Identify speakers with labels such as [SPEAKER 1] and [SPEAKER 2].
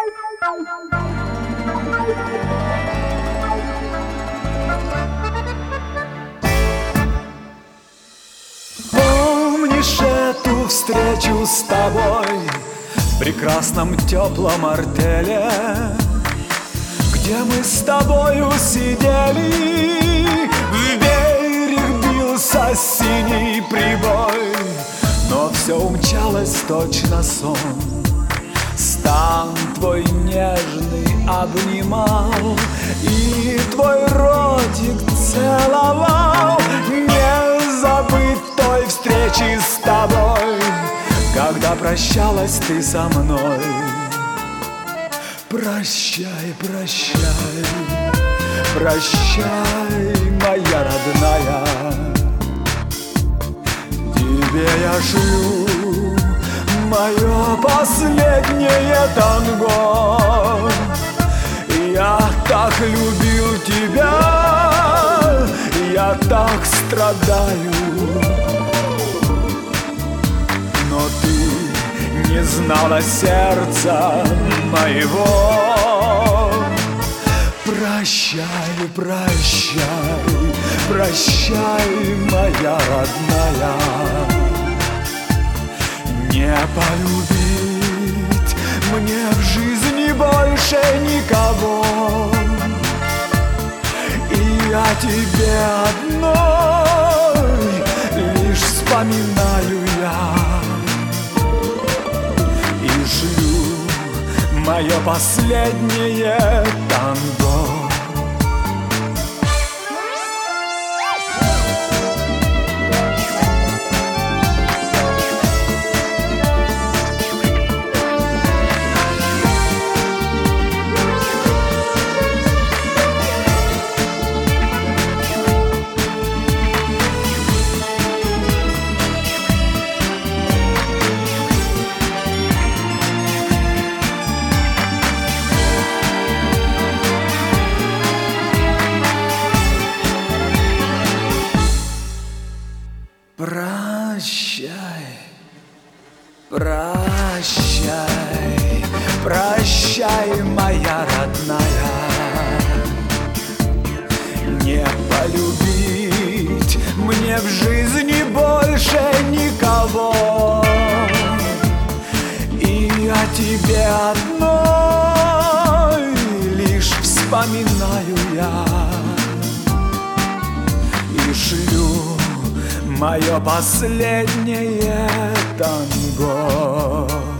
[SPEAKER 1] Помнишь эту встречу с тобой в прекрасном теплом артеле, где мы с тобою сидели, в берег бился синий прибой, но все умчалось точно сон. Стан твой нежный обнимал и твой ротик целовал. Не забыть той встречи с тобой, когда прощалась ты со мной. Прощай, прощай, прощай, моя родная. Тебе я шлю мое последнее танго. Я так любил тебя, я так страдаю, но ты не знала сердца моего. Прощай, прощай, прощай, моя родная. Не полюбить мне в жизни больше никого, и о тебе одной лишь вспоминаю я и шлю мое последнее танго. Прощай, прощай, прощай, моя родная. Не полюбить мне в жизни больше никого, и о тебе одной лишь вспоминаю я и шлю мое последнее танго.